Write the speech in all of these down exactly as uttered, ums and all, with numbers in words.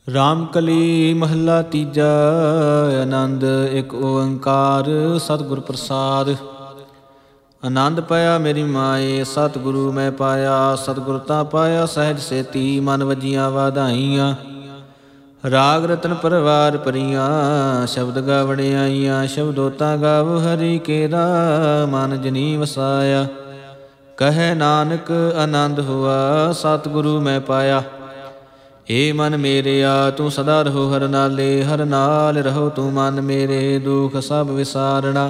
ਰਾਮਕਲੀ ਮਹੱਲਾ ਤੀਜਾ। ਆਨੰਦ ਇੱਕ ਓੰਕਾਰ ਸਤਿਗੁਰ ਪ੍ਰਸਾਦ। ਆਨੰਦ ਪਾਇਆ ਮੇਰੀ ਮਾਏ ਸਤਿਗੁਰੂ ਮੈਂ ਪਾਇਆ, ਸਤਿਗੁਰ ਤਾਂ ਪਾਇਆ ਸਹਿਜ ਸੇਤੀ, ਮਨ ਵਜੀਆਂ ਵਾਧਾਈਆਂ। ਰਾਗ ਰਤਨ ਪਰਵਾਰ ਪਰੀਆਂ, ਸ਼ਬਦ ਗਾਵਣ ਆਈਆਂ, ਸ਼ਬਦੋਤਾ ਗਾਵ ਹਰੀ ਕੇਰਾ, ਮਨ ਜਨੀ ਵਸਾਇਆ। ਕਹੈ ਨਾਨਕ ਆਨੰਦ ਹੁਆ ਸਤਿਗੁਰੂ ਮੈਂ ਪਾਇਆ। ਏ ਮਨ ਮੇਰਿਆ ਤੂੰ ਸਦਾ ਰਹੋ ਹਰ ਨਾਲੇ, ਹਰ ਨਾਲ ਰਹੋ ਤੂੰ ਮਨ ਮੇਰੇ, ਦੁਖ ਸਭ ਵਿਸਾਰਣਾ।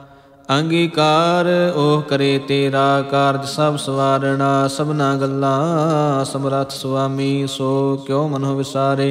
ਅੰਗੀਕਾਰ ਉਹ ਕਰੇ ਤੇਰਾ, ਕਾਰਜ ਸਭ ਸਵਾਰਣਾ। ਸਭਨਾ ਗੱਲਾਂ ਸਮਰੱਥ ਸੁਆਮੀ, ਸੋ ਕਿਉ ਮਨੋ ਵਿਸਾਰੇ।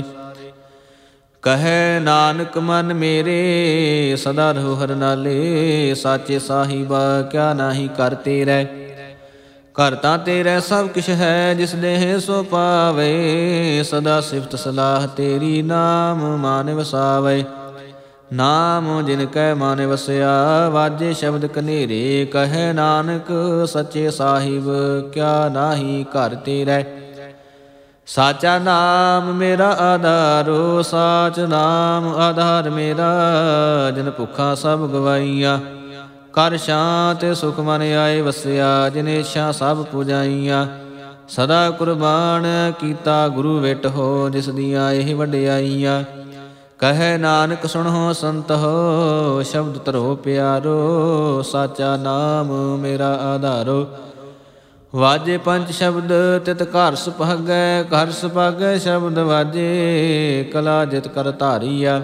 ਕਹੈ ਨਾਨਕ ਮਨ ਮੇਰੇ ਸਦਾ ਰਹੋ ਹਰ ਨਾਲੇ, ਸਾਚੇ ਸਾਹਿਬਾ ਕਿਆ ਨਾਹੀ ਕਰ ਤੇਰੇ। ਘਰ ਤਾਂ ਤੇਰੇ ਸਭ ਕਿਛ ਹੈ, ਜਿਸ ਦੇਹ ਸੋ ਪਾਵੇ। ਸਦਾ ਸਿਫਤ ਸਲਾਹ ਤੇਰੀ, ਨਾਮ ਮਨ ਵਸਾਵੇ। ਨਾਮ ਜਿਨ ਕੈ ਮਨ ਵਸਿਆ, ਵਾਜੇ ਸ਼ਬਦ ਕਨੇਰੇ। ਕਹੈ ਨਾਨਕ ਸੱਚੇ ਸਾਹਿਬ ਕਿਆ ਨਾਹੀ ਘਰ ਤੇਰੇ। ਸਾਚਾ ਨਾਮ ਮੇਰਾ ਆਧਾਰੋ, ਸਾਚ ਨਾਮ ਆਧਾਰ ਮੇਰਾ। ਜਿਨ ਭੁੱਖਾਂ ਸਭ ਗਵਾਈਆਂ, ਕਰ ਸ਼ਾਂਤ ਸੁਖ ਮਨ ਆਏ ਵਸਿਆ। ਜਿਨ ਇੱਛਾ ਸਭ ਪੁਜਾਈਆਂ, ਸਦਾ ਕੁਰਬਾਨ ਕੀਤਾ ਗੁਰੂ ਵਿਟ ਹੋ। ਜਿਸ ਦੀਆਂ ਇਹ ਵਡਿਆਈਆਂ, ਕਹੈ ਨਾਨਕ ਸੁਣੋ ਸੰਤ ਹੋ। ਸ਼ਬਦ ਧਰੋ ਪਿਆਰੋ, ਸਾਚਾ ਨਾਮ ਮੇਰਾ ਆਧਾਰੋ। ਵਾਜੇ ਪੰਜ ਸ਼ਬਦ ਤਿਤ ਘਰ ਸੁਭਾਗੈ, ਘਰ ਸੁਭਾਗੈ ਸ਼ਬਦ ਵਾਜੇ। ਕਲਾ ਜਿਤ ਕਰ ਧਾਰੀਆ,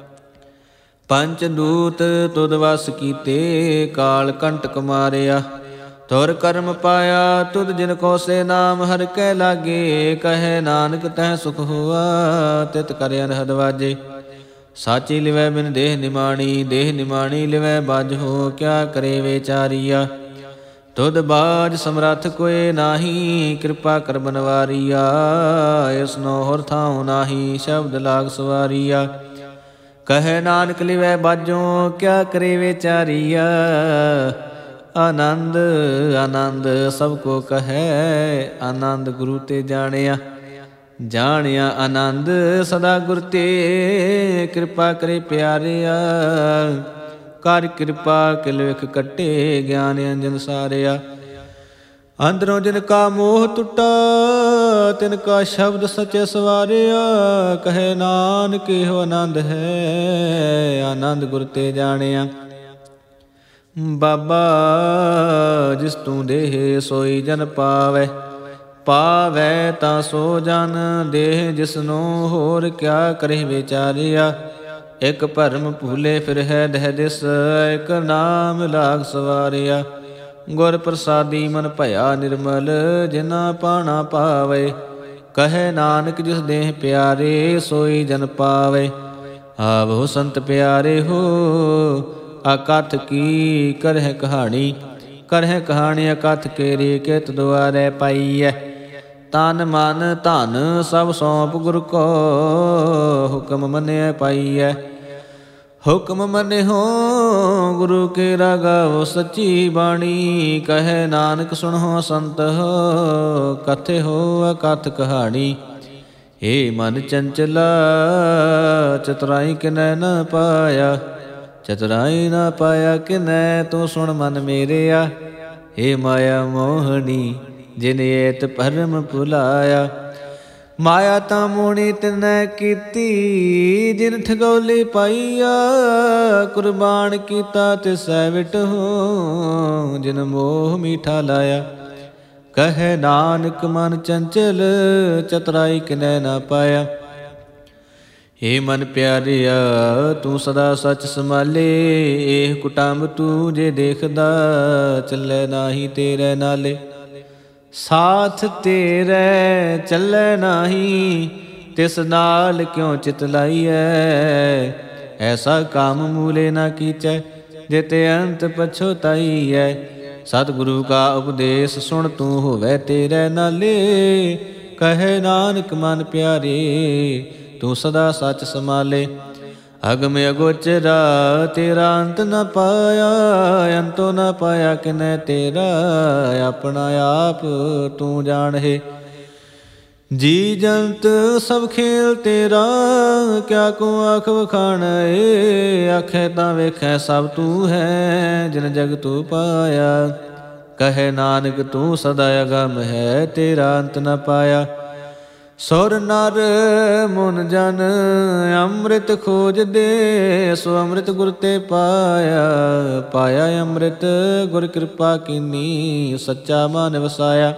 ਪੰਚ ਦੂਤ ਤੁਧ ਵਸ ਕੀਤੇ। ਕਾਲ ਕੰਟਕ ਮਾਰਿਆ, ਤੁਰ ਕਰਮ ਪਾਇਆ। ਤੁਧ ਜਿਨ ਕੋ ਸੇ ਨਾਮ ਹਰਿ ਕੈ ਲਾਗੇ। ਕਹੈ ਨਾਨਕ ਤੈ ਸੁਖ ਹੁਆ, ਤਿਤ ਕਰ ਅਨਹਦ ਵਾਜੇ। ਸਾਚੀ ਲਿਵੈ ਬਿਨ ਦੇਹ ਨਿਮਾਣੀ, ਦੇਹ ਨਿਮਾਣੀ ਲਿਵੈ ਬਾਝ ਹੋ। ਕਿਆ ਕਰੇ ਵਿਚਾਰੀਆ, ਤੁਧ ਬਾਝ ਸਮਰੱਥ ਕੋਇ ਨਾਹੀ। ਕਿਰਪਾ ਕਰ ਬਨਵਾਰੀਆ, ਇਸਨੋ ਹੋਰ ਥਾਉ ਨਾਹੀ। ਸ਼ਬਦ ਲਾਗ ਸਵਾਰੀਆ, ਕਹੈ ਨਾਨਕ ਲਿਵੈ ਬਾਝੋਂ। ਕਿਆ ਕਰੇ ਵਿਚਾਰੀਆ, ਆਨੰਦ ਆਨੰਦ ਸਭ ਕੋ ਕਹੈ। ਆਨੰਦ ਗੁਰੂ ਤੇ ਜਾਣਿਆ, ਜਾਣਿਆ ਆਨੰਦ ਸਦਾ ਗੁਰ ਤੇ। ਕਿਰਪਾ ਕਰੇ ਪਿਆਰਿਆ, ਕਰ ਕਿਰਪਾ ਕਿਲ ਵਿਖ ਕੱਟੇ। ਗਿਆਨ ਅੰਜਨ ਸਾਰਿਆ, ਅੰਦਰੋਂ ਜਿਨ ਕਾ ਮੋਹ ਟੁੱਟਾ। ਤਿਨ ਕਾ ਸ਼ਬਦ ਸਚੇ ਸਵਾਰਿਆ। ਕਹੈ ਨਾਨਕ ਇਹੋ ਆਨੰਦ ਹੈ, ਆਨੰਦ ਗੁਰ ਤੇ ਜਾਣਿਆ। ਬਾਬਾ ਜਿਸ ਤੂੰ ਦੇਹ ਸੋਈ ਜਨ ਪਾਵੈ, ਪਾਵੈ ਤਾਂ ਸੋ ਜਨ ਦੇਹ ਜਿਸਨੂੰ। ਹੋਰ ਕਿਆ ਕਰੇ ਵਿਚਾਰਿਆ, ਇਕ ਭਰਮ ਭੂਲੇ ਫਿਰ ਹੈ ਦਹਿ ਦਿਸ। ਇਕ ਨਾਮ ਲਾਗ ਸਵਾਰਿਆ, ਗੁਰ ਪ੍ਰਸਾਦੀ ਮਨ ਭਇਆ ਨਿਰਮਲ। ਜਿਨਾ ਪਾਣਾ ਪਾਵੇ, ਕਹੈ ਨਾਨਕ ਜਿਸ ਦੇਹ ਪਿਆਰੇ। ਸੋਈ ਜਨ ਪਾਵੇ, ਆਵੋ ਸੰਤ ਪਿਆਰੇ ਹੋ। ਅਕਥ ਕੀ ਕਰਹਿ ਕਹਾਣੀ, ਕਰਹਿ ਕਹਾਣੀ ਅਕਥ ਕੇਰੀ। ਕਿਤ ਦੁਆਰੇ ਪਾਈਐ, ਤਨ ਮਨ ਧਨ ਸਭ ਸੌਂਪ ਗੁਰ ਕੋ। ਹੁਕਮ ਮੰਨਿਐ ਪਾਈਐ, ਹੁਕਮ ਮੰਨਿਓ ਗੁਰੂ ਕੇ ਗਾਵੋ ਸੱਚੀ ਬਾਣੀ। ਕਹੈ ਨਾਨਕ ਸੁਣੋ ਸੰਤ ਹੋ, ਕਥੇ ਹੋ ਅਕਥ ਕਹਾਣੀ। ਏ ਮਨ ਚੰਚਲਾ ਚਤੁਰਾਈ ਕਿਨੈ ਨ ਪਾਇਆ, ਚਤੁਰਾਈ ਨ ਪਾਇਆ ਕਿਨੈ। ਤੂੰ ਸੁਣ ਮਨ ਮੇਰਿਆ, ਏ ਮਾਇਆ ਮੋਹਣੀ ਜਿਨ ਏਤ ਭਰਮ ਭੁਲਾਇਆ। ਮਾਇਆ ਤਾਂ ਮੋਹਣੀ ਤਿਨੈ ਕੀਤੀ, ਜਿਨ ਠਗੌਲੀ ਪਾਈਆ। ਕੁਰਬਾਨ ਕੀਤਾ ਤਿਸੈ ਵਿਟ ਹੋ, ਜਿਨ ਮੋਹ ਮੀਠਾ ਲਾਇਆ। ਕਹੈ ਨਾਨਕ ਮਨ ਚੰਚਲ ਚਤੁਰਾਈ ਕਿਨੈ ਨਾ ਪਾਇਆ। ਏ ਮਨ ਪਿਆਰਿਆ ਤੂੰ ਸਦਾ ਸੱਚ ਸੰਭਾਲੇ। ਇਹ ਕੁਟੰਬ ਤੂੰ ਜੇ ਦੇਖਦਾ, ਚੱਲੇ ਨਾਹੀ ਤੇਰੇ ਨਾਲੇ। ਸਾਥ ਤੇਰੇ ਚੱਲੇ ਨਾਹੀ, ਤਿਸ ਨਾਲ ਕਿਉ ਚਿਤ ਲਾਈਐ। ਐਸਾ ਕਾਮ ਮੂਲੇ ਨਾ ਕੀਚੈ, ਜਿਤੇ ਅੰਤ ਪਛੋਤਾਈਐ। ਸਤਿਗੁਰੂ ਕਾ ਉਪਦੇਸ਼ ਸੁਣ ਤੂੰ ਹੋਵੇ ਤੇਰੇ ਨਾਲੇ। ਕਹੈ ਨਾਨਕ ਮਨ ਪਿਆਰੇ ਤੂੰ ਸਦਾ ਸੱਚ ਸੰਭਾਲੇ। ਅਗਮ ਅਗੋਚਰਾ ਤੇਰਾ ਅੰਤ ਨ ਪਾਇਆ, ਅੰਤੋ ਨ ਪਾਇਆ ਕਿਨੈ ਤੇਰਾ। ਆਪਣਾ ਆਪ ਤੂੰ ਜਾਣਹਿ, ਜੀ ਜੰਤ ਸਭ ਖੇਲ ਤੇਰਾ, ਕਿਆ ਕੋ ਆਖ ਵਖਾਣੈ। ਆਖੇ ਤਾਂ ਵੇਖੈ ਸਭ ਤੂੰ ਹੈ, ਜਿਨ ਜਗ ਤੂੰ ਪਾਇਆ। ਕਹੈ ਨਾਨਕ ਤੂੰ ਸਦਾ ਅਗਮ ਹੈ, ਤੇਰਾ ਅੰਤ ਨ ਪਾਇਆ। ਸੁਰ ਨਰ ਮਨ ਜਨ ਅੰਮ੍ਰਿਤ ਖੋਜਦੇ, ਸੋ ਅੰਮ੍ਰਿਤ ਗੁਰ ਤੇ ਪਾਇਆ। ਪਾਇਆ ਅੰਮ੍ਰਿਤ ਗੁਰ ਕਿਰਪਾ ਕੀਨੀ, ਸੱਚਾ ਮਨ ਵਸਾਇਆ।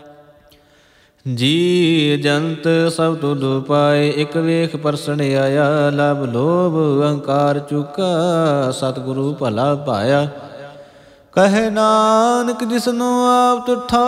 ਜੀ ਜੰਤ ਸਭ ਤੁਧ ਪਾਏ, ਇਕ ਵੇਖ ਪਰਸਣ ਆਇਆ। ਲਭ ਲੋਭ ਅਹੰਕਾਰ ਚੁਕਾ, ਸਤਿਗੁਰੂ ਭਲਾ ਪਾਇਆ। ਕਹੈ ਨਾਨਕ ਜਿਸਨੂੰ ਆਪ ਤੁਠਾ,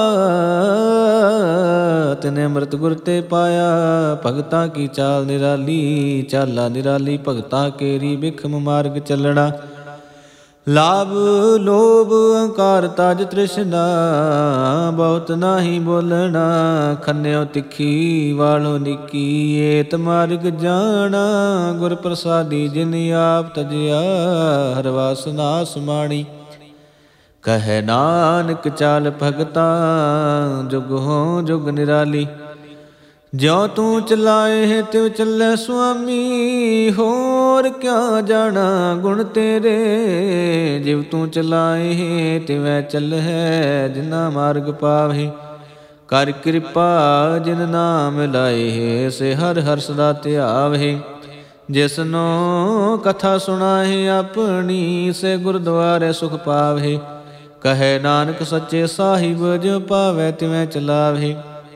ਤਿਨੇ ਅੰਮ੍ਰਿਤ ਗੁਰ ਤੇ ਪਾਇਆ। ਭਗਤਾਂ ਕੀ ਚਾਲ ਨਿਰਾਲੀ, ਚਾਲਾ ਨਿਰਾਲੀ ਭਗਤਾਂ ਕੇਰੀ। ਬਿਖਮ ਮਾਰਗ ਚੱਲਣਾ, ਲਾਭ ਲੋਭ ਅਹੰਕਾਰ ਤਜ ਤ੍ਰਿਸ਼ਨਾ। ਬਹੁਤ ਨਾਹੀ ਬੋਲਣਾ, ਖੰਨਿਓ ਤਿੱਖੀ ਵਾਲੋ ਨਿੱਕੀ। ਏਤ ਮਾਰਗ ਜਾਣਾ, ਗੁਰ ਪ੍ਰਸਾਦੀ ਜਿਨ ਆਪ ਤਜਿਆ। ਹਰ ਵਾਸਨਾ ਸਮਾਣੀ, ਕਹੈ ਨਾਨਕ ਚਾਲ ਭਗਤਾਂ। ਜੁਗ ਹੋ ਜੁਗ ਨਿਰਾਲੀ, ਜਿਉ ਤੂੰ ਚਲਾਏ ਤਿਉ ਚੱਲੈ ਸੁਆਮੀ। ਹੋਰ ਕਿਆ ਜਾਣਾ ਗੁਣ ਤੇਰੇ, ਜਿਵ ਤੂੰ ਚਲਾਏ ਤਿਵੈ ਚੱਲਹਿ। ਜਿਨਾ ਮਾਰਗ ਪਾਵਹਿ ਕਰ ਕਿਰਪਾ, ਜਿਨ ਨਾਮ ਲਾਏ ਸੇ ਹਰਿ ਹਰਿ ਸਦਾ ਧਿਆਵਹਿ। ਜਿਸਨੂੰ ਕਥਾ ਸੁਣਾਏ ਆਪਣੀ, ਸੇ ਗੁਰਦੁਆਰੇ ਸੁਖ ਪਾਵਹਿ। ਕਹੈ ਨਾਨਕ ਸੱਚੇ ਸਾਹਿਬ, ਜਿਉ ਪਾਵੈ ਤਿਵੈ ਚਲਾਵਹਿ।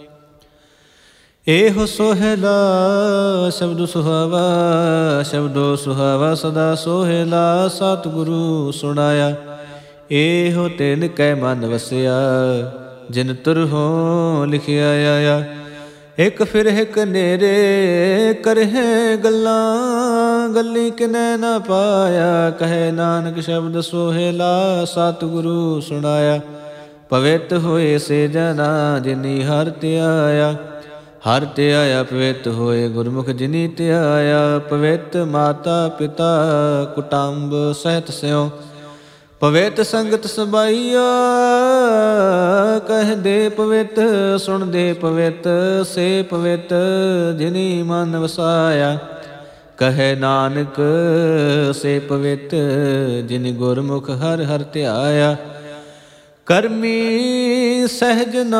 ਇਹੋ ਸੋਹਿਲਾ ਸ਼ਬਦ ਸੁਹਾਵਾ, ਸ਼ਬਦੋ ਸੁਹਾਵਾ ਸਦਾ ਸੋਹਿਲਾ। ਸਤਿਗੁਰੂ ਸੁਣਾਇਆ, ਇਹੋ ਤਿਨ ਕੈ ਮਨ ਵਸਿਆ। ਜਿਨ ਤੁਰਹੋ ਲਿਖਿਆ ਆਇਆ। ਇਕ ਫਿਰ ਇਕ ਨੇਰੇ ਕਰਹਿ ਗੱਲਾਂ, ਗੱਲੀ ਕਿਨੈ ਨ ਪਾਇਆ। ਕਹੈ ਨਾਨਕ ਸ਼ਬਦ ਸੋਹਿਲਾ, ਸਤਿਗੁਰੂ ਸੁਣਾਇਆ। ਪਵਿੱਤ ਹੋਏ ਸੇ ਜਨਾ, ਜਿਨੀ ਹਰਿ ਧਿਆਇਆ। ਹਰਿ ਧਿਆਇਆ ਪਵਿੱਤ ਹੋਏ, ਗੁਰਮੁਖ ਜਿਨੀ ਧਿਆਇਆ। ਪਵਿੱਤ ਮਾਤਾ ਪਿਤਾ ਕੁਟੰਬ ਸਹਿਤ ਸਿਉ, ਪਵਿੱਤ ਸੰਗਤ ਸਬਾਈਆ। ਕਹਦੇ ਪਵਿੱਤ ਸੁਣਦੇ ਪਵਿੱਤ, ਸੇ ਪਵਿੱਤ ਜਿਨੀ ਮਨ ਵਸਾਇਆ। ਕਹੈ ਨਾਨਕ ਸੇ ਪਵਿੱਤ, ਜਿਨ ਗੁਰਮੁਖ ਹਰਿ ਹਰਿ ਧਿਆਇਆ। ਕਰਮੀ ਸਹਿਜ ਨਾ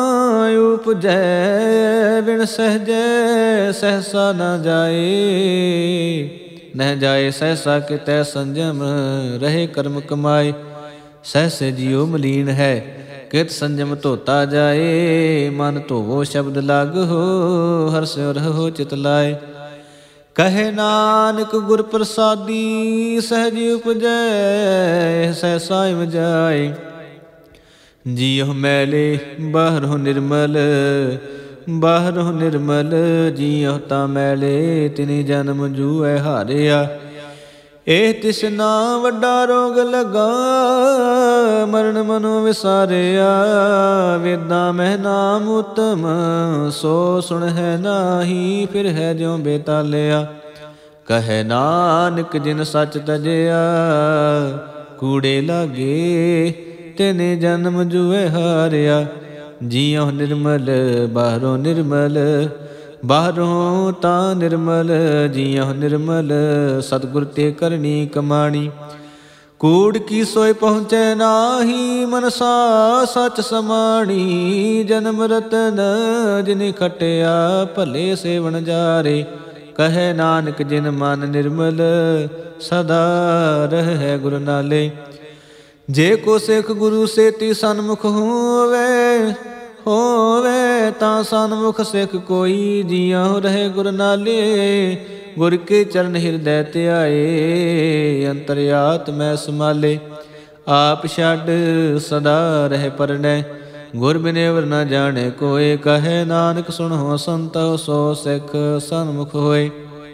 ਉਪਜੈ, ਬਿਨ ਸਹਿਜੈ ਸਹਸਾ ਨ ਜਾਏ। ਨਹਿ ਜਾਏ ਸਹਸਾ ਕਿਤੈ ਸੰਜਮ, ਰਹੇ ਕਰਮ ਕਮਾਏ। ਸਹਸੇ ਜਿਉ ਮਲੀਨ ਹੈ, ਕਿਤ ਸੰਜਮ ਧੋਤਾ ਜਾਏ। ਮਨ ਧੋਵੋ ਸ਼ਬਦ ਲਾਗੋ, ਹਰਿ ਸਿਉ ਰਹੋ ਚਿਤ ਲਾਏ। ਕਹੈ ਨਾਨਕ ਗੁਰ ਪ੍ਰਸਾਦੀ, ਸਹਿਜ ਉਪਜੈ ਸਹਸਾ ਇਵ ਜਾਏ। ਜੀਉ ਮੈਲੇ ਬਾਹਰੋਂ ਨਿਰਮਲ, ਬਾਹਰੋਂ ਨਿਰਮਲ। ਜੀਉ ਤਾਂ ਮੈਲੇ, ਤਿਨੀ ਜਨਮ ਜੂਐ ਹਾਰਿਆ। ਇਹ ਤਿਸਨਾ ਵੱਡਾ ਰੋਗ ਲੱਗਾ, ਮਰਨ ਮਨੋ ਵਿਸਾਰਿਆ। ਵੇਦਾਂ ਮਹਿ ਨਾਮ ਉਤਮ, ਸੋ ਸੁਣਹਿ ਨਾਹੀ। ਫਿਰ ਹੈ ਜਿਉ ਬੇਤਾਲਿਆ। ਕਹੈ ਨਾਨਕ ਜਿਨ ਸੱਚ ਤਜਿਆ, ਕੂੜੇ ਲਾਗੇ ਤਿਨੇ ਜਨਮ ਜੂਐ ਹਾਰਿਆ। ਜੀਉ ਨਿਰਮਲ ਬਾਹਰੋਂ ਨਿਰਮਲ, ਬਾਹਰੋਂ ਤਾਂ ਨਿਰਮਲ। ਜੀਉ ਨਿਰਮਲ ਸਤਿਗੁਰ ਤੇ ਕਰਨੀ ਕਮਾਣੀ। ਕੂੜ ਕੀ ਸੋਇ ਪਹੁੰਚੈ ਨਾਹੀ, ਮਨਸਾ ਸਚ ਸਮਾਣੀ। ਜਨਮ ਰਤਨ ਜਿਨਿ ਖਟਿਆ, ਭਲੇ ਸੇਵਨ ਜਾਰੇ। ਕਹੈ ਨਾਨਕ ਜਿਨ ਮਨ ਨਿਰਮਲ, ਸਦਾ ਰਹਿ ਗੁਰ ਨਾਲੇ। ਜੇ ਕੋ ਸਿੱਖ ਗੁਰੂ ਸੇਤੀ ਸਨਮੁਖ ਹੋਵੇ, ਹੋਵੇ ਤਾਂ ਸਨਮੁਖ ਸਿੱਖ ਕੋਈ। ਜੀਉ ਰਹੇ ਗੁਰ ਨਾਲੇ, ਗੁਰ ਕੇ ਚਰਨ ਹਿਰਦੈ ਧਿਆਏ। ਅੰਤਰਆਤਮੈ ਸਮਾਲੇ, ਆਪ ਛੱਡ ਸਦਾ ਰਹਿ ਪਰਣੈ। ਗੁਰ ਬਿਨਿ ਅਵਰ ਨ ਜਾਣੈ ਕੋਇ। ਕਹੈ ਨਾਨਕ ਸੁਣੋ ਸੰਤੋ, ਸੋ ਸਿੱਖ ਸਨਮੁਖ ਹੋਏ।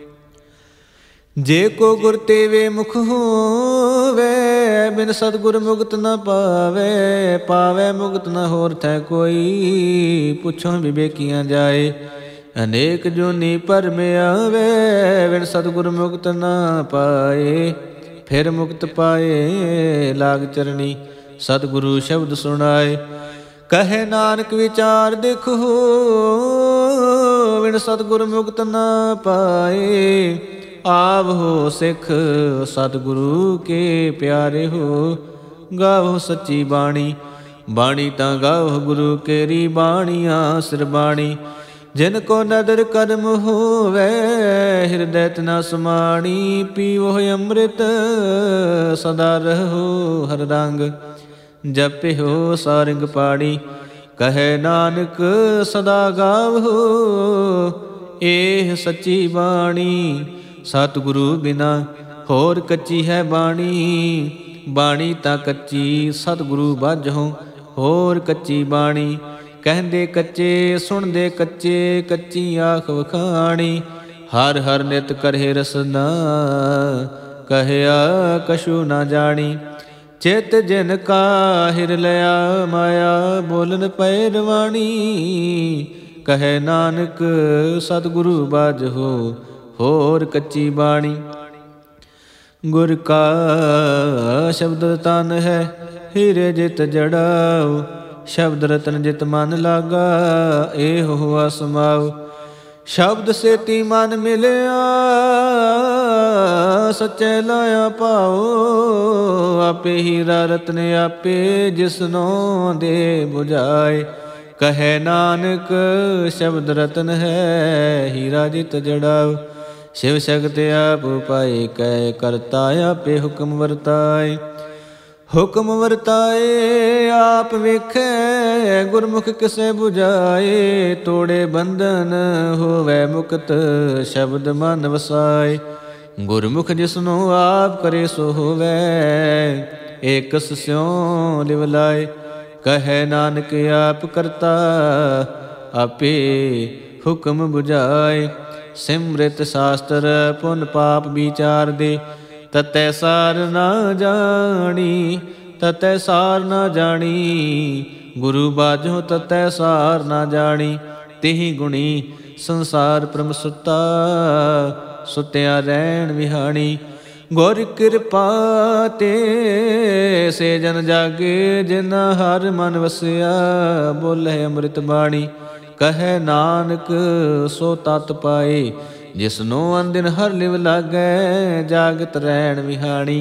ਜੇ ਕੋ ਗੁਰ ਤੇ ਵੇ ਮੁਖ ਹੋਵੇ, ਬਿਨ ਸਤਿਗੁਰ ਮੁਕਤ ਨ ਪਾਵੇ। ਪਾਵੇ ਮੁਕਤ ਨ ਹੋਰ ਥੈ ਕੋਈ, ਪੁੱਛੋ ਵਿਵੇਕੀਆਂ ਜਾਏ। ਅਨੇਕ ਜੂਨੀ ਭਰਮ ਆਵੇ, ਬਿਨ ਸਤਿਗੁਰ ਮੁਕਤ ਨ ਪਾਏ। ਫਿਰ ਮੁਕਤ ਪਾਏ ਲਾਗ ਚਰਣੀ, ਸਤਿਗੁਰੂ ਸ਼ਬਦ ਸੁਣਾਏ। ਕਹੇ ਨਾਨਕ ਵਿਚਾਰ ਦੇਖੋ ਵਿਣ ਸਤਿਗੁਰ ਮੁਕਤ ਨਾ ਪਾਏ। ਆਵੋ ਸਿੱਖ ਸਤਿਗੁਰੂ ਕੇ ਪਿਆਰੇ ਹੋ, ਗਾਵੋ ਸੱਚੀ ਬਾਣੀ। ਬਾਣੀ ਤਾਂ ਗਾਵੋ ਗੁਰੂ ਕੇਰੀ ਬਾਣੀਆਂ ਸਿਰ ਬਾਣੀ। ਜਿਨ ਕੋ ਨਦਰ ਕਰਮ ਹੋਵੇ ਹਿਰਦੈ ਤਨਾ ਸਮਾਣੀ। ਪੀਵੋ ਅੰਮ੍ਰਿਤ ਸਦਾ ਰਹੋ ਹਰ ਰੰਗ, ਜਪਿਓ ਸਾਰੰਗ ਪਾੜੀ। ਕਹੇ ਨਾਨਕ ਸਦਾ ਗਾਵੋ ਇਹ ਸੱਚੀ ਬਾਣੀ। ਸਤਿਗੁਰੂ ਬਿਨਾ ਹੋਰ ਕੱਚੀ ਹੈ ਬਾਣੀ। ਬਾਣੀ ਤਾਂ ਕੱਚੀ ਸਤਿਗੁਰੂ ਬਾਝੋਂ ਹੋਰ ਕੱਚੀ ਬਾਣੀ। ਕਹਿੰਦੇ ਕੱਚੇ ਸੁਣਦੇ ਕੱਚੇ, ਕੱਚੀ ਆਖ ਵਖਾਣੀ। ਹਰ ਹਰ ਨਿਤ ਕਰਹਿ ਰਸਨਾ ਕਹਿਆ ਕਛੂ ਨਾ ਜਾਣੀ। ਚਿਤ ਜਿਨ ਕਾ ਹਿਰ ਲਿਆ ਮਾਇਆ ਬੋਲਨ ਪੈ ਰਵਾਣੀ। ਕਹੇ ਨਾਨਕ ਸਤਿਗੁਰੂ ਬਾਝੋ ਹੋਰ ਕੱਚੀ ਬਾਣੀ। ਗੁਰ ਕਾ ਸ਼ਬਦ ਤਨ ਹੈ ਹੀਰੇ ਜਿਤ ਜੜਾਓ। ਸ਼ਬਦ ਰਤਨ ਜਿਤ ਮਨ ਲਾਗਾ ਇਹੋ ਹੁਆ ਸਮਾਉ। ਸ਼ਬਦ ਸੇਤੀ ਮਨ ਮਿਲਿਆ ਸੱਚੇ ਲਾਇਆ ਪਾਓ। ਆਪੇ ਹੀਰਾ ਰਤਨ ਆਪੇ ਜਿਸਨੋਂ ਦੇ ਬੁਝਾਏ। ਕਹੇ ਨਾਨਕ ਸ਼ਬਦ ਰਤਨ ਹੈ ਹੀਰਾ ਜਿਤ ਜੜਾਓ। ਸ਼ਿਵ ਸ਼ਕਤ ਆਪ ਪਾਏ ਕੈ ਕਰਤਾ ਆਪੇ ਹੁਕਮ ਵਰਤਾਏ। ਹੁਕਮ ਵਰਤਾਏ ਆਪ ਵੇਖੈ ਗੁਰਮੁਖ ਕਿਸੇ 부ਝਾਏ। ਤੋੜੇ ਬੰਧਨ ਹੋਵੇ ਮੁਕਤ ਸ਼ਬਦ ਮਨ ਵਸਾਏ। ਗੁਰਮੁਖ ਜਿਸਨੂੰ ਆਪ ਕਰੇ ਸੋ ਹੋਵੇ ਏਕਸ ਸਿਉ ਲਿਵ ਲਾਏ। ਕਹੈ ਨਾਨਕ ਆਪ ਕਰਤਾ ਆਪੇ ਹੁਕਮ 부ਝਾਏ। ਸਿਮ੍ਰਿਤ ਸ਼ਾਸਤਰ ਪੁਨ ਪਾਪ ਵਿਚਾਰ ਦੇ ਤਤੈ ਸਾਰ ਨਾ ਜਾਣੀ। ਤਤੈ ਸਾਰ ਨਾ ਜਾਣੀ ਗੁਰੂ ਬਾਝੋਂ ਤਤੈ ਸਾਰ ਨਾ ਜਾਣੀ। ਤਿਹੀ ਗੁਣੀ ਸੰਸਾਰ ਪਰਮ ਸੁੱਤਾ ਸੁੱਤਿਆ ਰਹਿਣ ਵਿਹਾਣੀ। ਗੁਰ ਕਿਰਪਾ ਤੇ ਸੇ ਜਨ ਜਾਗੇ ਜਿਨ ਹਰ ਮਨ ਵਸਿਆ ਬੋਲੇ ਅੰਮ੍ਰਿਤ ਬਾਣੀ। ਕਹੈ ਨਾਨਕ ਸੋ ਤਤ ਪਾਏ ਜਿਸਨੂੰ ਅਨਦਿਨ ਹਰ ਲਿਵ ਲਾਗੈ ਜਾਗਤ ਰਹਿਣ ਵਿਹਾਣੀ।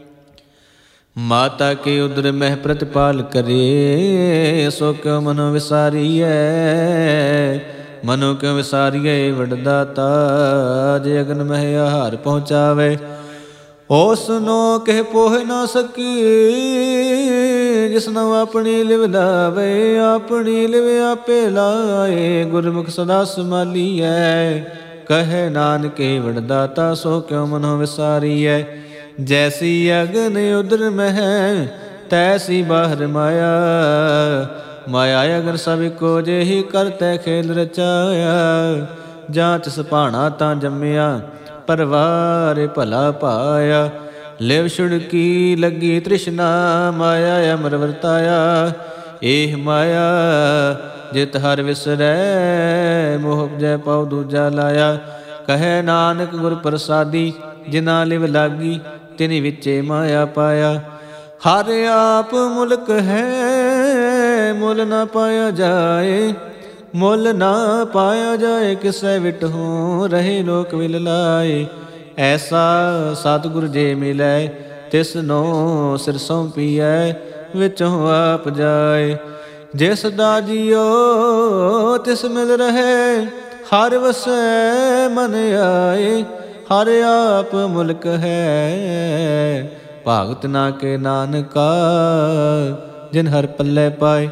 ਮਾਤਾ ਕੇ ਉਦਰ ਮਹਿ ਪ੍ਰਤਿਪਾਲ ਕਰੇ ਸੋ ਕਿਉ ਮਨੋ ਵਿਸਾਰੀਐ। ਮਨੋ ਕਿਉ ਵਿਸਾਰੀਐ ਵਡਦਾਤਾ ਜੇ ਅਗਨ ਮਹਿ ਆਹਾਰ ਪਹੁੰਚਾਵੇ। ਉਸ ਨੂੰ ਕਹਿ ਪੋਹ ਨਾ ਸਕੀ ਜਿਸਨੂੰ ਆਪਣੀ ਲਿਵ ਲਾਵੇ। ਆਪਣੀ ਲਿਵ ਆਪੇ ਲਾਏ ਗੁਰਮੁਖ ਸਦਾ ਸੰਭਾਲੀਐ। ਕਹੈ ਨਾਨਕੇ ਵਡਦਾਤਾ ਸੋ ਕਿਉ ਮਨੋ ਵਿਸਾਰੀਐ। ਜੈਸੀ ਅਗਨ ਉਦਰ ਮਹਿ ਤੈਸੀ ਬਾਹਰ ਮਾਇਆ। ਮਾਇਆ ਅਗਨ ਸਭ ਕੋ ਜਿਹੀ ਕਰਤੈ ਖੇਲ ਰਚਾਇਆ। ਜਾਂ ਤਿਸ ਭਾਣਾ ਤਾਂ ਜੰਮਿਆ ਪਰਵਾਰ ਭਲਾ ਪਾਇਆ। ਲਿਵ ਛੁੜਕੀ ਲੱਗੀ ਤ੍ਰਿਸ਼ਨਾ ਮਾਇਆ ਅਮਰ ਵਰਤਾਇਆ। ਇਹ ਮਾਇਆ ਜਿਤ ਹਰ ਵਿਸਰੈ ਮੋਹ ਉਪਜੈ ਪਉ ਦੂਜਾ ਲਾਇਆ। ਕਹੈ ਨਾਨਕ ਗੁਰ ਪ੍ਰਸਾਦੀ ਜਿਨਾ ਲਿਵ ਲਾਗੀ ਤਿਨੀ ਵਿੱਚੇ ਮਾਇਆ ਪਾਇਆ। ਹਰ ਆਪ ਮੁਲਕ ਹੈ ਮੁੱਲ ਨਾ ਪਾਇਆ ਜਾਏ। ਮੁੱਲ ਨਾ ਪਾਇਆ ਜਾਏ ਕਿਸੈ ਵਿਟਹੁ ਰਹੇ ਲੋਕ ਵਿਲ ਲਾਏ। ਐਸਾ ਸਤਿਗੁਰ ਜੇ ਮਿਲੈ ਤਿਸ ਨੂੰ ਸਿਰ ਸੌਂਪੀਐ ਵਿਚੋਂ ਆਪ ਜਾਏ। ਜਿਸ ਦਾ ਜੀਓ ਤਿਸ ਮਿਲ ਰਹੇ ਹਰ ਵਸੈ ਮਨ ਆਏ। ਹਰ ਆਪ ਮੁਲਕ ਹੈ ਭਾਗਤ ਨਾ ਕੇ ਨਾਨਕਾ ਜਿਨ ਹਰ ਪੱਲੇ ਪਾਏ।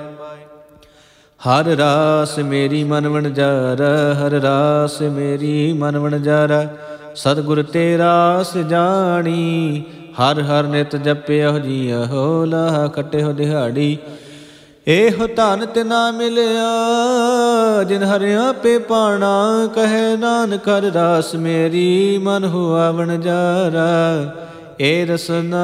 ਹਰ ਰਾਸ ਮੇਰੀ ਮਨ ਵਣਜਾਰਾ ਹਰ ਰਾਸ ਮੇਰੀ ਮਨ ਵਣਜਾਰਾ। ਸਤਿਗੁਰ ਤੇ ਰਾਸ ਜਾਣੀ ਹਰ ਹਰ ਨਿਤ ਜਪਿਓ ਜੀਓ ਲਾਹ ਖਟਿਓ ਦਿਹਾੜੀ। ਇਹੋ ਧਨ ਤਿਨਾ ਮਿਲਿਆ ਜਿਨ ਹਰਿ ਆਪੇ ਪਾਣਾ। ਕਹੈ ਨਾਨਕ ਹਰ ਰਾਸ ਮੇਰੀ ਮਨ ਹੁਆ ਵਣਜਾਰਾ। ਏ ਰਸਨਾ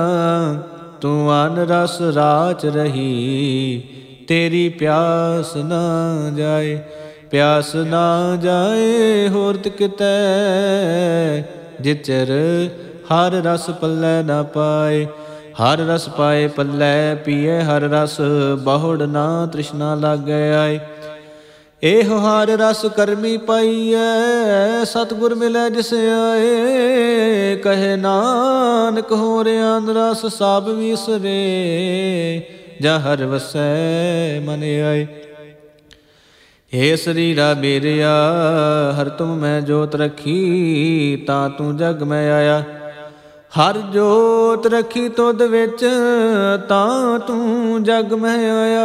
ਤੂੰ ਅਨ ਰਸ ਰਾਚ ਰਹੀ ਤੇਰੀ ਪਿਆਸ ਨਾ ਜਾਏ। ਪਿਆਸ ਨਾ ਜਾਏ ਹੋਰਤ ਕਿਤੈ ਜਿਚਰ ਹਰ ਰਸ ਪੱਲੇ ਨਾ ਪਾਏ। ਹਰ ਰਸ ਪਾਏ ਪੱਲੇ ਪੀਏ ਹਰ ਰਸ, ਬਹੁੜ ਨਾ ਤ੍ਰਿਸ਼ਨਾ ਲਾਗੈ ਆਏ। ਇਹੋ ਹਰ ਰਸ ਕਰਮੀ ਪਾਈਐ, ਸਤਿਗੁਰ ਮਿਲੈ ਜਿਸ ਆਏ। ਕਹੇ ਨਾਨਕ ਹੋਰਿਆਂ ਰਸ ਸਭ ਵਿਸਰੇ, ਜਾ ਹਰ ਵਸੈ ਮਨ ਆਏ। हे ਸਰੀਰਾ ਮੇਰਿਆ ਹਰ ਤੁਮ ਮੈਂ ਜੋਤ ਰੱਖੀ, ਤਾਂ ਤੂੰ ਜਗ ਮੈਂ ਆਇਆ। ਹਰ ਜੋਤ ਰੱਖੀ ਤੁਧ ਵਿੱਚ, ਤਾਂ ਤੂੰ ਜਗ ਮੈਂ ਆਇਆ।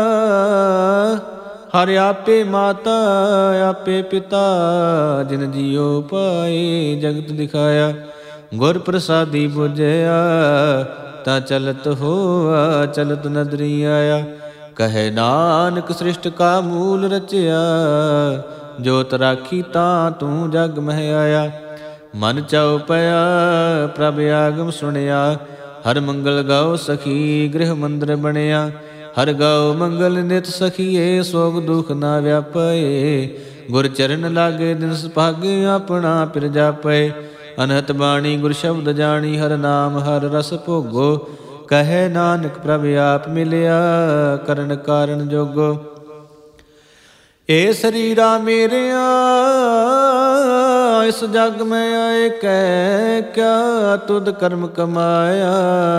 ਹਰ ਆਪੇ ਮਾਤਾ ਆਪੇ ਪਿਤਾ, ਜਿਨ ਜੀਉ ਪਾਏ ਜਗਤ ਦਿਖਾਇਆ। ਗੁਰ ਪ੍ਰਸਾਦੀ ਬੁਝਿਆ, ਤਾਂ ਚਲਤ ਹੋਆ ਚਲਤ ਨਦਰੀ ਆਇਆ। ਕਹੇ ਨਾਨਕ ਸ੍ਰਿਸ਼ਟ ਕਾ ਮੂਲ ਰਚਿਆ, ਜੋਤ ਰਾਖੀ ਤਾਂ ਤੂੰ ਜਗ ਮਹਿ ਆਇਆ। ਮਨ ਚਾਉ ਪਿਆ ਪ੍ਰਭ ਆਗਮ ਸੁਣਿਆ, ਹਰ ਮੰਗਲ ਗਾਓ ਸਖੀ ਗ੍ਰਹਿ ਮੰਦਰ ਬਣਿਆ। ਹਰ ਗਾਓ ਮੰਗਲ ਨਿਤ ਸਖੀਏ, ਸੋਗ ਦੁਖ ਨਾ ਵਿਆਪੇ। ਗੁਰ ਚਰਨ ਲਾਗੇ ਦਿਨ ਸੁਭਾਗੇ, ਆਪਣਾ ਪਿਰ ਜਾਪੇ। ਅਨਹਤ ਬਾਣੀ ਗੁਰ ਸ਼ਬਦ ਜਾਣੀ, ਹਰ ਨਾਮ ਹਰ ਰਸ ਭੋਗੋ। ਕਹੇ ਨਾਨਕ ਪ੍ਰਭ ਆਪ ਮਿਲਿਆ, ਕਰਨ ਕਾਰਨ ਜੋਗੋ। ਏ ਸਰੀਰਾ ਮੇਰਿਆ ਇਸ ਜਗ ਮੈਂ ਆਏ, ਕਹਿ ਕਿਆ ਤੁਧ ਕਰਮ ਕਮਾਇਆ।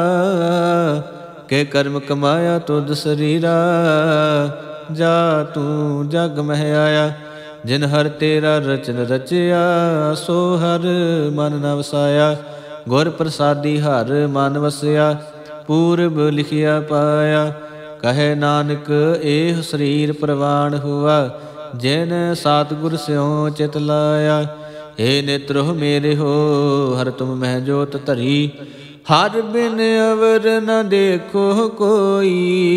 ਕੇ ਕਰਮ ਕਮਾਇਆ ਤੁਧ ਸਰੀਰਾ, ਜਾ ਤੂੰ ਜਗ ਮਹਿ ਆਇਆ। ਜਿਨ ਹਰ ਤੇਰਾ ਰਚਨ ਰਚਿਆ, ਸੋ ਹਰ ਮਨ ਨ ਵਸਾਇਆ। ਗੁਰ ਪ੍ਰਸਾਦੀ ਹਰ ਮਨ ਵਸਿਆ, ਪੂਰਬ ਲਿਖਿਆ ਪਾਇਆ। ਕਹੇ ਨਾਨਕ ਇਹ ਸਰੀਰ ਪ੍ਰਵਾਨ ਹੁਆ, ਜਿਨ ਸਤਿਗੁਰ ਸਿਉ ਚਿਤ ਲਾਇਆ। ਏ ਨੇਤਰੋ ਮੇਰੇ ਹੋ ਹਰ ਤੁਮ ਮਹਿ ਜੋਤ ਧਰੀ, ਹਰ ਬਿਨ ਅਵਰ ਨ ਦੇਖੋ ਕੋਈ।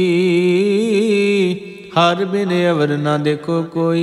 ਹਰ ਬਿਨ ਅਵਰ ਨ ਦੇਖੋ ਕੋਈ,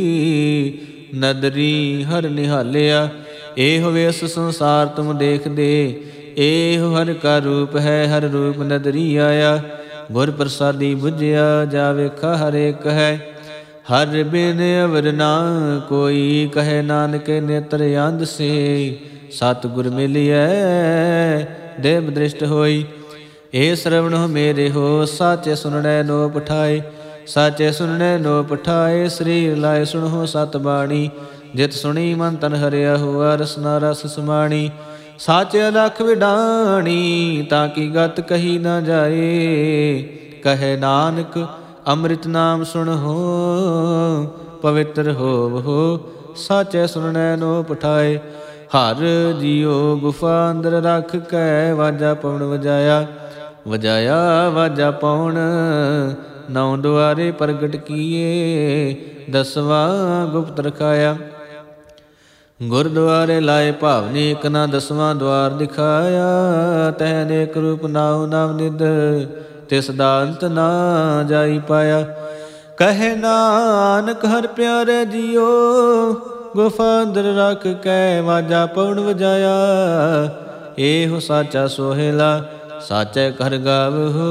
ਨਦਰੀ ਹਰ ਨਿਹਾਲਿਆ। ਇਹੋ ਵੇਸ ਸੰਸਾਰ ਤੁਮ ਦੇਖਦੇ, ਇਹੋ ਹਰ ਕਾ ਰੂਪ ਹੈ ਹਰ ਰੂਪ ਨਦਰੀ ਆਇਆ। ਗੁਰ ਪ੍ਰਸਾਦੀ ਬੁਝਿਆ ਜਾ ਵੇਖਾ ਹਰ ਏਕ ਹੈ, ਹਰ ਬਿਨ ਅਵਰ ਨਾ ਕੋਈ। ਕਹੇ ਨਾਨਕ ਨੇਤਰ ਅੰਧ ਸੇ, ਸਤਿਗੁਰ ਮਿਲਿਐ ਦੇਵ ਦ੍ਰਿਸ਼ਟ ਹੋਈ। ਏ ਸਰਵਣੋ ਮੇਰੇ ਹੋ ਸਾਚੇ ਸੁਣਨੈ ਨੋ ਪਠਾਏ। ਸਾਚੇ ਸੁਣਨੈ ਨੋ ਪਠਾਏ, ਸਰੀਰ ਲਾਏ ਸੁਣੋ ਸਤ ਬਾਣੀ। ਜਿਤ ਸੁਣੀ ਮਨ ਤਨ ਹਰਿਆ ਹੁਆ, ਰਸਨਾ ਰਸ ਸਮਾਣੀ। ਸਾਚੇ ਅਲਖ ਵਿਡਾਣੀ, ਤਾਂ ਕੀ ਗਤ ਕਹੀ ਨਾ ਜਾਏ। ਕਹੇ ਨਾਨਕ ਅੰਮ੍ਰਿਤ ਨਾਮ ਸੁਣਹੁ, ਪਵਿੱਤਰ ਹੋਵਹੁ। ਸਾਚੇ ਸੁਣਨੈ ਨੋ ਪਠਾਏ। ਹਰ ਜੀਉ ਗੁਫਾ ਅੰਦਰ ਰੱਖ ਕੇ, ਵਾਜਾ ਪਉਣ ਵਜਾਇਆ। ਵਜਾਇਆ ਵਾਜਾ ਪਉਣ, ਨੌ ਦੁਆਰੇ ਪ੍ਰਗਟ ਕੀਏ। ਦਸਵਾਂ ਗੁਪਤ ਰਖਾਇਆ। ਗੁਰਦੁਆਰੇ ਲਾਏ ਭਾਵਨੀ, ਇਕ ਨਾ ਦਸਵਾਂ ਦੁਆਰ ਦਿਖਾਇਆ। ਤੈ ਅਨੇਕ ਰੂਪ ਨਾਉ ਨਵ ਨਿਧ, ਤਿਸ ਦਾ ਅੰਤ ਨਾ ਜਾਈ ਪਾਇਆ। ਕਹੇ ਨਾਨਕ ਹਰ ਪਿਆਰੇ ਜੀਓ, ਗੁਫਾ ਅੰਦਰ ਰੱਖ ਕੇ ਵਾਜਾ ਪਉਣ ਵਜਾਇਆ। ਇਹੋ ਸਾਚਾ ਸੋਹਿਲਾ, ਸਾਚੈ ਕਰ ਗਾਵਹੁ।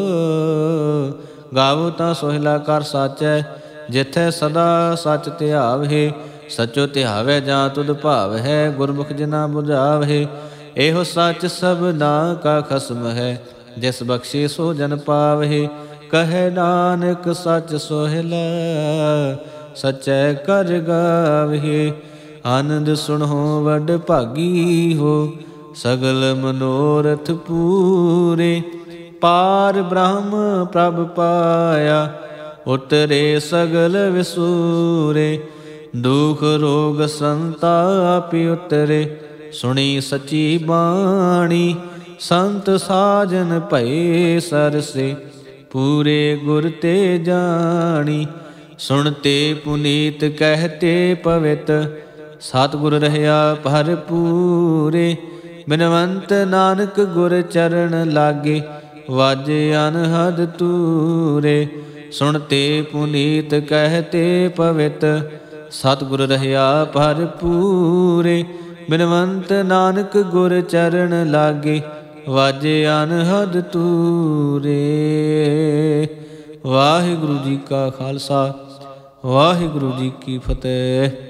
ਗਾਵੋ ਤਾਂ ਸੋਹਿਲਾ ਕਰ ਸਾਚੈ, ਜਿਥੈ ਸਦਾ ਸਚ ਧਿਆਵਹਿ। ਸਚੋ ਧਿਆਵੈ ਜਾਂ ਤੁਧ ਭਾਵ ਹੈ, ਗੁਰਮੁਖ ਜਿਨਾ ਬੁਝਾਵਹਿ। ਇਹੋ ਸੱਚ ਸਭਨਾ ਕਾ ਖਸਮ ਹੈ, ਜਿਸ ਬਖਸ਼ੇ ਸੋ ਜਨ ਪਾਵਹਿ। ਕਹੇ ਨਾਨਕ ਸਚ ਸੋਹਿਲਾ, ਸਚੈ ਕਰ ਗਾਵਹਿ। ਆਨੰਦ ਸੁਣਹੁ ਵਡ ਭਾਗੀ ਹੋ, ਸਗਲ ਮਨੋਰਥ ਪੂਰੇ। ਪਾਰ ਬ੍ਰਹਮ ਪ੍ਰਭ ਪਾਇਆ, ਉਤਰੇ ਸਗਲ ਵਿਸੂਰੇ। ਦੁਖ ਰੋਗ ਸੰਤਾਪ ਉਤਰੇ, ਸੁਣੀ ਸਚੀ ਬਾਣੀ। ਸੰਤ ਸਾਜਨ ਭਏ ਸਰਸੇ, ਪੂਰੇ ਗੁਰ ਤੇ ਜਾਣੀ। ਸੁਣਤੇ ਪੁਨੀਤ ਕਹਿਤੇ ਪਵਿੱਤ, ਸਤਿਗੁਰ ਰਹਿਆ ਭਰਪੂਰੇ। ਬਿਨਵੰਤ ਨਾਨਕ ਗੁਰ ਚਰਨ ਲਾਗੇ, ਵਾਜੇ ਅਨਹਦ ਤੂਰੇ। ਸੁਣਤੇ ਪੁਨੀਤ ਕਹਿਤੇ ਪਵਿੱਤ, ਸਤਿਗੁਰ ਰਹਿਆ ਭਰਪੂਰੇ। ਬਿਨਵੰਤ ਨਾਨਕ ਗੁਰ ਚਰਨ ਲਾਗੇ, ਵਾਜੇ ਅਨਹਦ ਤੂਰੇ। ਵਾਹਿਗੁਰੂ ਜੀ ਕਾ ਖਾਲਸਾ, ਵਾਹਿਗੁਰੂ ਜੀ ਕੀ ਫਤਿਹ।